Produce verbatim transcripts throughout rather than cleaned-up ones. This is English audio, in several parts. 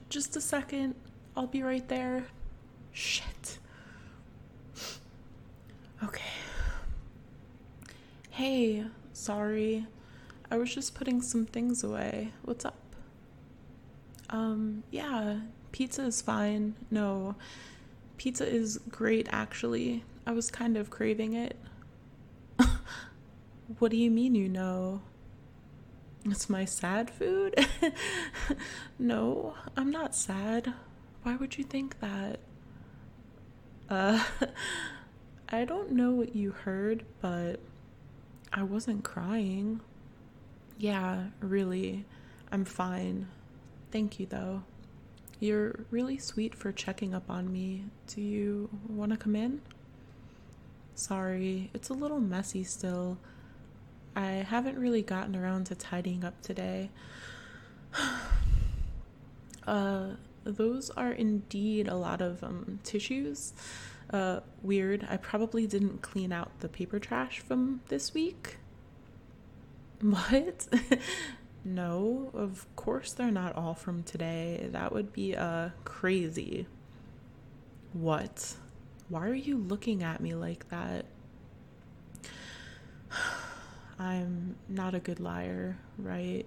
just a second. I'll be right there. Shit. Okay. Hey, sorry. I was just putting some things away. What's up? Um, yeah, pizza is fine. No, pizza is great, actually. I was kind of craving it. What do you mean you know? It's my sad food? No, I'm not sad. Why would you think that? Uh, I don't know what you heard, but I wasn't crying. Yeah, really, I'm fine. Thank you, though. You're really sweet for checking up on me. Do you want to come in? Sorry, it's a little messy still. I haven't really gotten around to tidying up today. uh, those are indeed a lot of um, tissues. Uh, weird. I probably didn't clean out the paper trash from this week. What? No, of course they're not all from today. That would be uh crazy. What? Why are you looking at me like that? I'm not a good liar, right?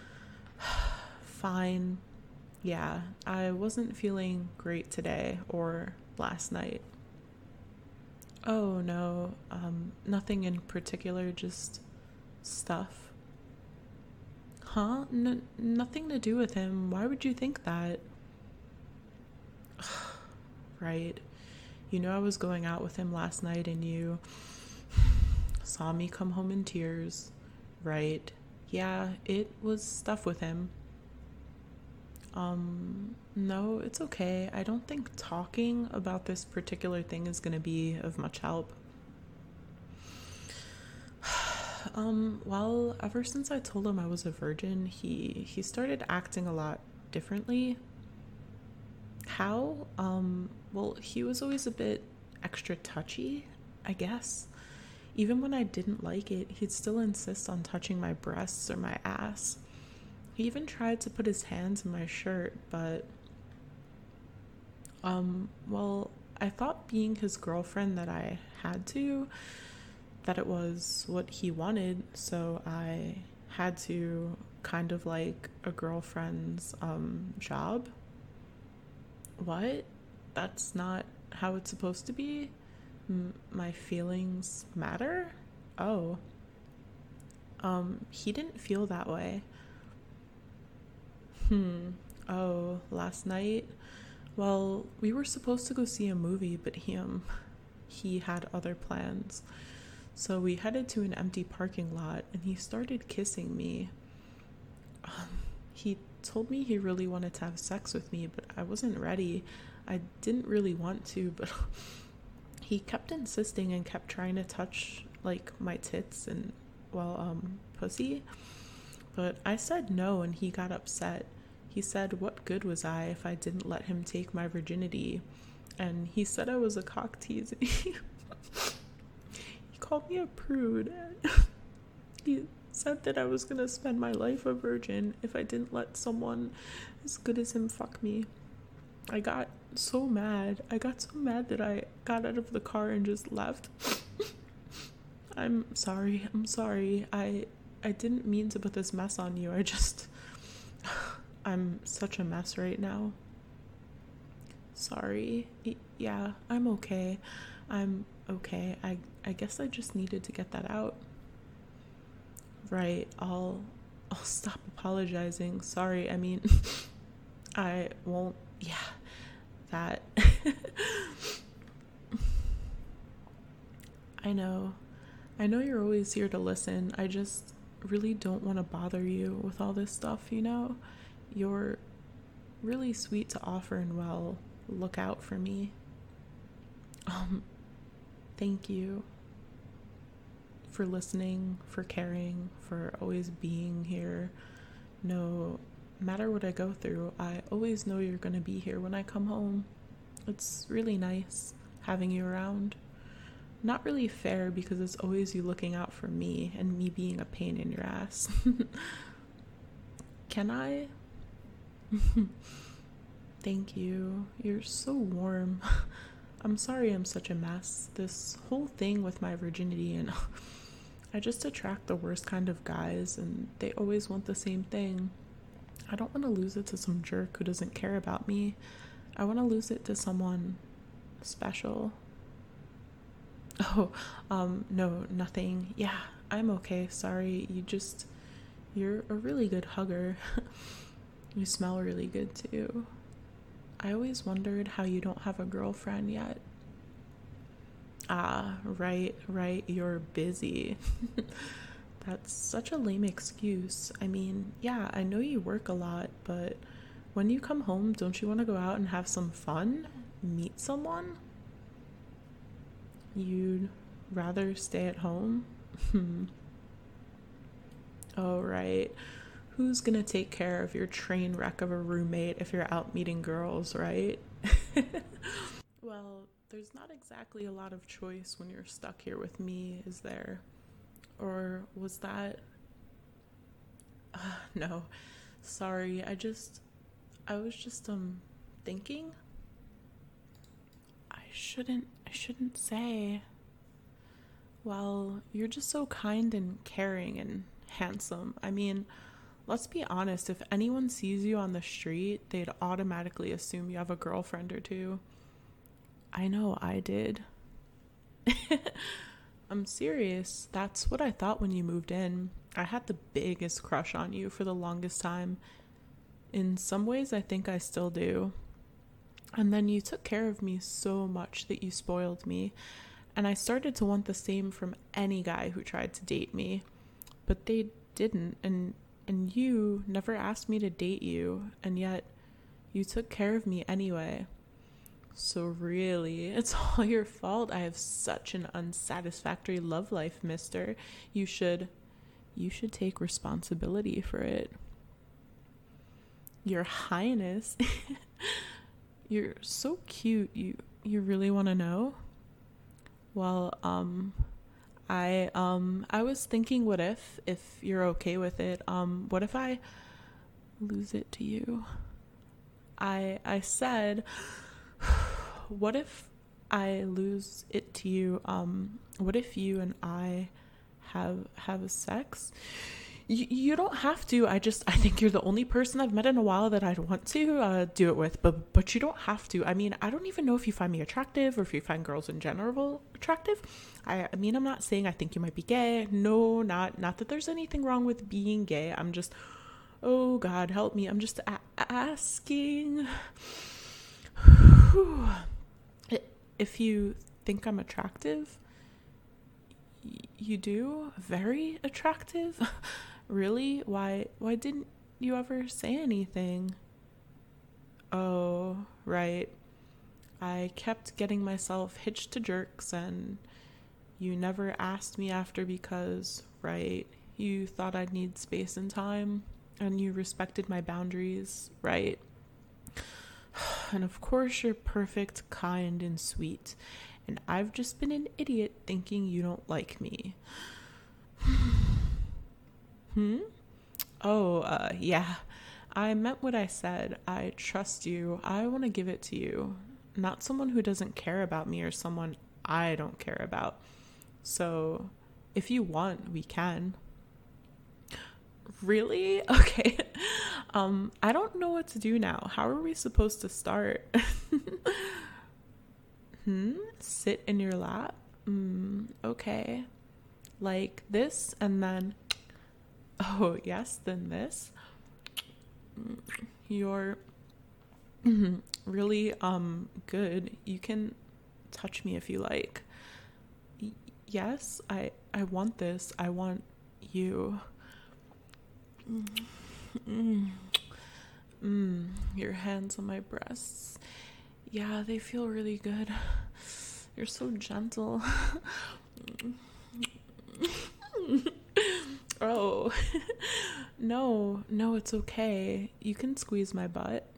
Fine. Yeah, I wasn't feeling great today or last night. Oh no, um, nothing in particular, just stuff. Huh? N- nothing to do with him. Why would you think that? Right. You know I was going out with him last night and you saw me come home in tears. Right. Yeah, it was stuff with him. Um, no, it's okay. I don't think talking about this particular thing is going to be of much help. Um, well, ever since I told him I was a virgin, he he started acting a lot differently. How? Um, well, he was always a bit extra touchy, I guess. Even when I didn't like it, he'd still insist on touching my breasts or my ass. He even tried to put his hands in my shirt, but um, well, I thought being his girlfriend that I had to, that it was what he wanted, so I had to kind of like a girlfriend's um job. What? That's not how it's supposed to be? M- my feelings matter? Oh. Um, he didn't feel that way. Hmm. Oh, last night? Well, we were supposed to go see a movie, but he, um, he had other plans. So we headed to an empty parking lot and he started kissing me. Um, he told me he really wanted to have sex with me, but I wasn't ready. I didn't really want to, but he kept insisting and kept trying to touch like my tits and well, um, pussy. But I said no and he got upset. He said, what good was I if I didn't let him take my virginity? And he said I was a cock tease. He called me a prude. He said that I was going to spend my life a virgin if I didn't let someone as good as him fuck me. I got so mad. I got so mad that I got out of the car and just left. I'm sorry. I'm sorry. I I didn't mean to put this mess on you. I just... I'm such a mess right now. Sorry. Yeah, I'm okay. I'm okay. I I guess I just needed to get that out. Right. I'll I'll stop apologizing. Sorry. I mean, I won't. Yeah. That. I know. I know you're always here to listen. I just really don't want to bother you with all this stuff, you know? You're really sweet to offer and well, look out for me. Um, thank you for listening, for caring, for always being here. No matter what I go through, I always know you're going to be here when I come home. It's really nice having you around. Not really fair because it's always you looking out for me and me being a pain in your ass. Can I? Thank you. You're so warm. I'm sorry I'm such a mess. This whole thing with my virginity, and I just attract the worst kind of guys, and they always want the same thing. I don't want to lose it to some jerk who doesn't care about me. I want to lose it to someone special. Oh, um, no, nothing. Yeah, I'm okay. Sorry. You just, you're a really good hugger. You smell really good too. I always wondered how you don't have a girlfriend yet. Ah, right, right, you're busy. That's such a lame excuse. I mean, yeah, I know you work a lot, but when you come home, don't you want to go out and have some fun? Meet someone? You'd rather stay at home? Hmm. Oh, right. Who's gonna take care of your train wreck of a roommate if you're out meeting girls, right? Well, there's not exactly a lot of choice when you're stuck here with me, is there? Or was that... Uh, no, sorry, I just... I was just, um, thinking? I shouldn't, I shouldn't say. Well, you're just so kind and caring and handsome. I mean... Let's be honest, if anyone sees you on the street, they'd automatically assume you have a girlfriend or two. I know I did. I'm serious. That's what I thought when you moved in. I had the biggest crush on you for the longest time. In some ways, I think I still do. And then you took care of me so much that you spoiled me. And I started to want the same from any guy who tried to date me. But they didn't, and... And you never asked me to date you, and yet you took care of me anyway. So really, it's all your fault. I have such an unsatisfactory love life, mister. You should, you should take responsibility for it. Your Highness, you're so cute. You, you really want to know? Well, um... I um I was thinking, what if if you're okay with it, um what if I lose it to you? I I said what if I lose it to you? Um what if you and I have have sex? You, you don't have to. I just I think you're the only person I've met in a while that I'd want to uh, do it with, but but you don't have to. I mean, I don't even know if you find me attractive or if you find girls in general attractive. I, I mean, I'm not saying I think you might be gay. No, not not that there's anything wrong with being gay. I'm just, oh God, help me. I'm just a- asking if you think I'm attractive. Y- you do? Very attractive? Really? Why why didn't you ever say anything? Oh, right. I kept getting myself hitched to jerks, and you never asked me after because, right, you thought I'd need space and time, and you respected my boundaries, right? And of course you're perfect, kind, and sweet, and I've just been an idiot thinking you don't like me. Hmm? Oh, uh, yeah. I meant what I said. I trust you. I want to give it to you. Not someone who doesn't care about me or someone I don't care about. So, if you want, we can. Really? Okay. Um, I don't know what to do now. How are we supposed to start? Hmm? Sit in your lap? Mm, okay. Like this, and then... Oh, yes, then this. You're really um good. You can touch me if you like. Y- yes, I I want this. I want you. Mm. Mm. Your hands on my breasts. Yeah, they feel really good. You're so gentle. Oh, no, no, it's okay. You can squeeze my butt.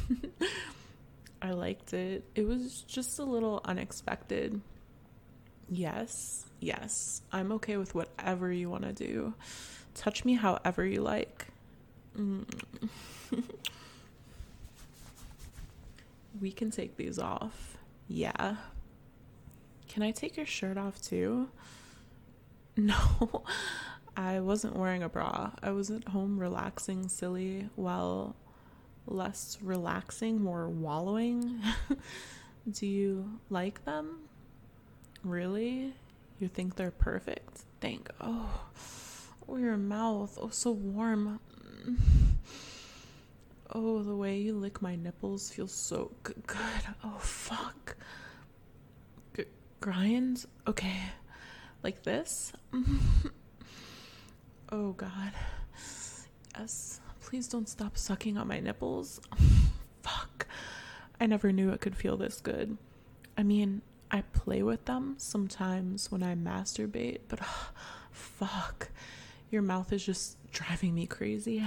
I liked it. It was just a little unexpected. Yes, yes, I'm okay with whatever you want to do. Touch me however you like. Mm. We can take these off. Yeah. Can I take your shirt off too? No, I wasn't wearing a bra. I was at home relaxing silly, while less relaxing, more wallowing. Do you like them? Really? You think they're perfect? Thank. Oh, oh, your mouth. Oh, so warm. Oh, the way you lick my nipples feels so g- good. Oh, fuck. G- grind? Okay. Like this? Oh, God. Yes. Please don't stop sucking on my nipples. Fuck. I never knew it could feel this good. I mean, I play with them sometimes when I masturbate, but oh, fuck. Your mouth is just driving me crazy.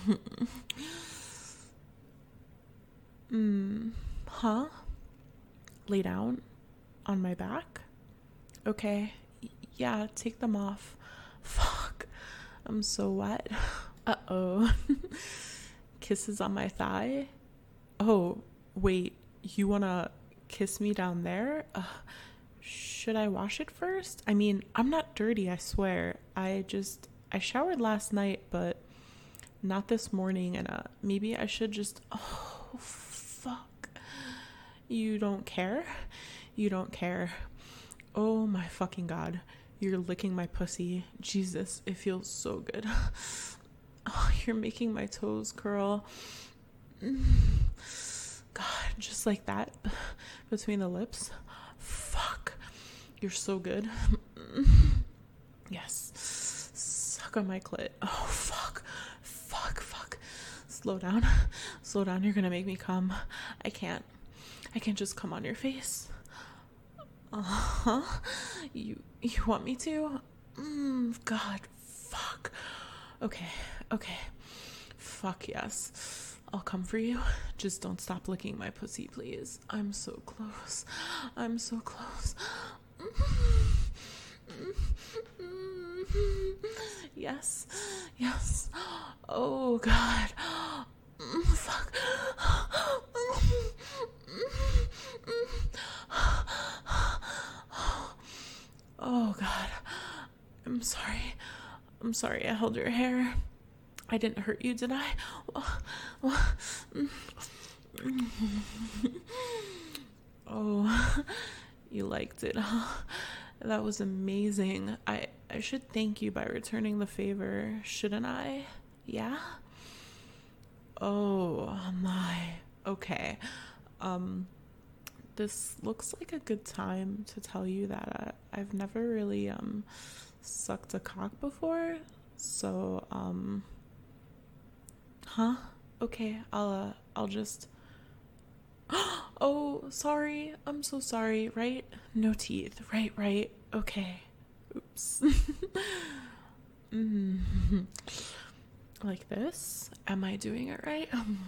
Hmm. Huh? Lay down on my back? Okay. Y- yeah, take them off. Fuck. I'm so wet. Uh-oh. Kisses on my thigh? Oh, wait. You wanna kiss me down there? Uh, should I wash it first? I mean, I'm not dirty, I swear. I just... I showered last night, but not this morning, and uh, maybe I should just... Oh, fuck. You don't care? You don't care. Oh my fucking God. You're licking my pussy. Jesus, it feels so good. Oh, you're making my toes curl. God, just like that. Between the lips. Fuck. You're so good. Yes. Suck on my clit. Oh, fuck. Fuck, fuck. Slow down. Slow down. You're gonna make me come. I can't. I can't just come on your face. Uh-huh. You you want me to? Mm, God. Fuck. Okay. Okay. Fuck yes. I'll come for you. Just don't stop licking my pussy, please. I'm so close. I'm so close. Yes. Yes. Oh, God. Fuck. Oh, God. I'm sorry. I'm sorry I held your hair. I didn't hurt you, did I? Oh, you liked it, huh? That was amazing. I, I should thank you by returning the favor, shouldn't I? Yeah? Oh my. Okay. Um, this looks like a good time to tell you that I, I've never really um sucked a cock before. So, um, huh? Okay, I'll, uh, I'll just... Oh, sorry. I'm so sorry, right? No teeth. Right, right. Okay. Oops. Mm-hmm. Like this? Am I doing it right?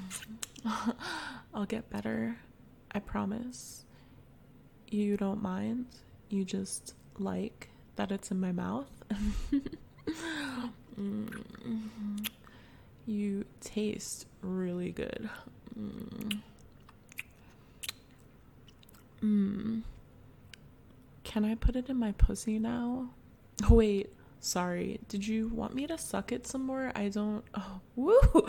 I'll get better. I promise. You don't mind? You just like that it's in my mouth? Mm-hmm. You taste really good. Mm. Mm. Can I put it in my pussy now? Oh, wait. Sorry. Did you want me to suck it some more? I don't... Oh, woo!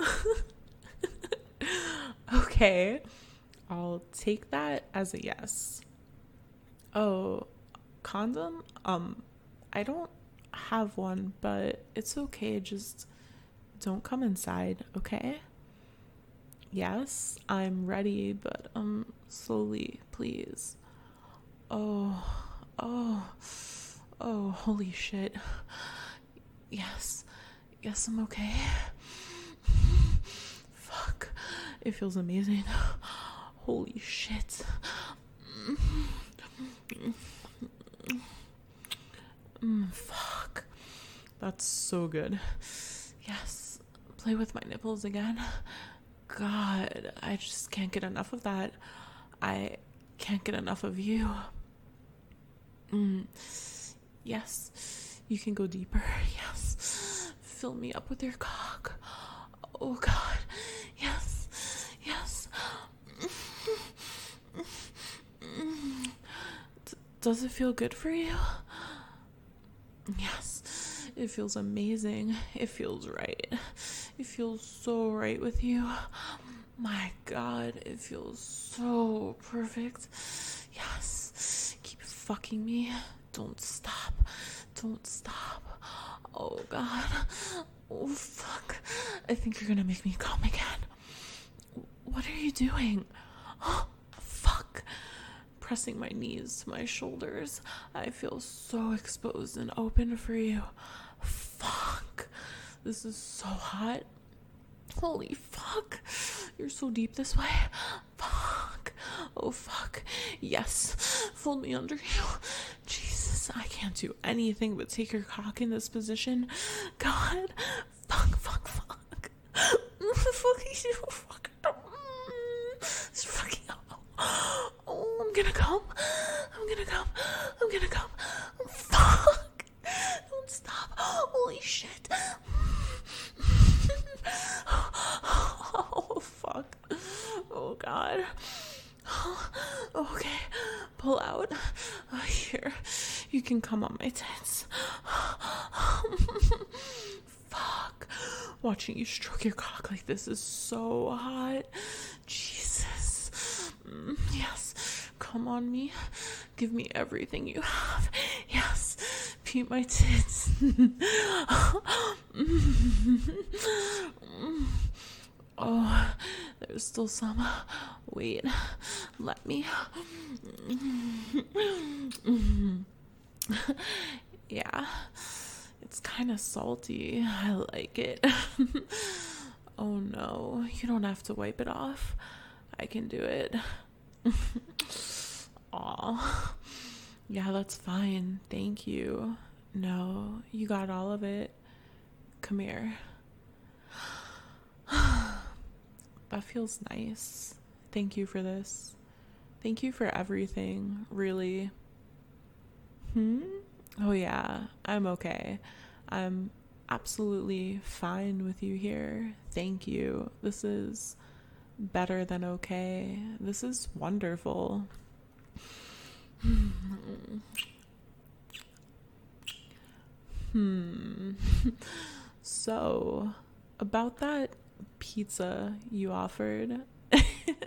Okay. I'll take that as a yes. Oh, condom? Um, I don't have one, but it's okay. Just don't come inside, okay? Yes, I'm ready, but um, slowly, please. Oh, oh, oh, holy shit. Yes, yes, I'm okay. Fuck, it feels amazing. Holy shit. Mm, fuck. That's so good. Yes, play with my nipples again. God, I just can't get enough of that. I can't get enough of you. Mm. Yes, you can go deeper. Yes, fill me up with your cock. Oh God, yes, yes. Does it feel good for you? Yes, it feels amazing. It feels right. It feels so right with you. My God, it feels so perfect. Yes, keep fucking me. Don't stop. Don't stop. Oh God. Oh fuck. I think you're gonna make me come again. What are you doing? Oh, fuck. Pressing my knees to my shoulders. I feel so exposed and open for you. Fuck. This is so hot. Holy fuck. You're so deep this way. Fuck. Oh fuck. Yes. Fold me under you. Jesus, I can't do anything but take your cock in this position. God. Fuck, fuck, fuck. Fuck you. Fuck. It's fucking up. Oh, I'm gonna come. I'm gonna come. I'm gonna come. Fuck. Don't stop. Holy shit. Oh, fuck. Oh, God. Okay. Pull out. Here. You can come on my tits. Fuck. Watching you stroke your cock like this is so hot. Jesus. Yes. Come on me. Give me everything you have. Yes. Pee my tits. Oh, there's still some. Wait. Let me. Yeah. It's kind of salty. I like it. Oh no. You don't have to wipe it off. I can do it. Aw. Yeah, that's fine. Thank you. No, you got all of it. Come here. That feels nice. Thank you for this. Thank you for everything, really. Hmm? Oh yeah, I'm okay. I'm absolutely fine with you here. Thank you. This is better than okay. This is wonderful. Hmm. So, about that pizza you offered,